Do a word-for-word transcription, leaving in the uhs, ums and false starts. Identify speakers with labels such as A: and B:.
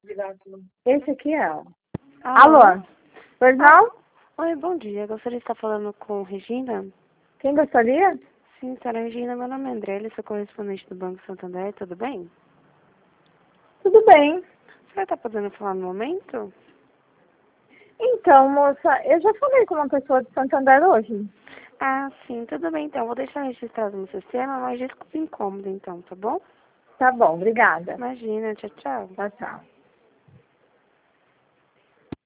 A: Esse aqui é. ó.
B: Alô?
A: Alô? Pois não?
B: Oi, bom dia. Gostaria de estar falando com Regina?
A: Quem gostaria?
B: Sim, senhora Regina, meu nome é André, sou correspondente do Banco Santander, tudo bem?
A: Tudo bem.
B: A senhora está podendo falar no momento?
A: Então, moça, eu já falei com uma pessoa de Santander hoje.
B: Ah, sim, tudo bem então. Vou deixar registrado no sistema, mas desculpe o incômodo então, tá bom?
A: Tá bom, obrigada.
B: Imagina, tchau, tchau.
A: Tchau, tchau.